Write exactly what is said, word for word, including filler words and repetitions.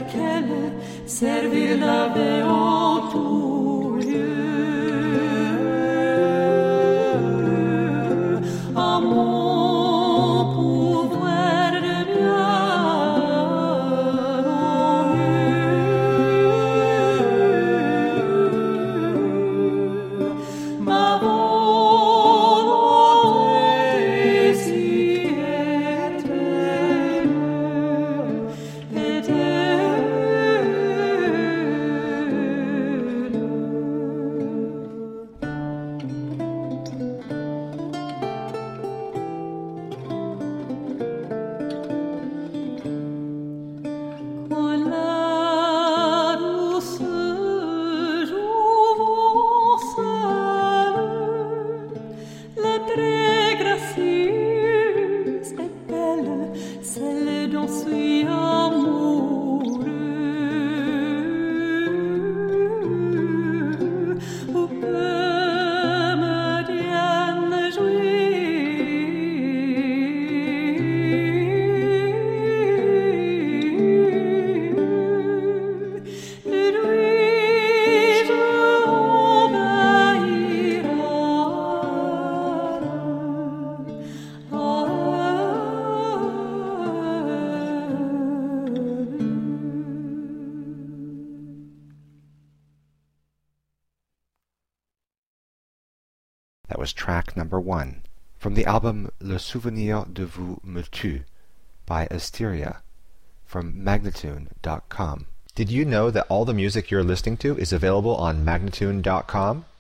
qu'elle servir l'avait en tout lieu. À mon pouvoir de bien en mieux, ma volonté si éternelle, quand la douce jouvencelle, la très gracieuse et belle, celle dont suis amoureux, ou que me dienne jouir, de lui je That was track number one from the album Le Souvenir de Vous Me Tue by Asteria from Magnatune dot com. Did you know that all the music you're listening to is available on Magnatune dot com?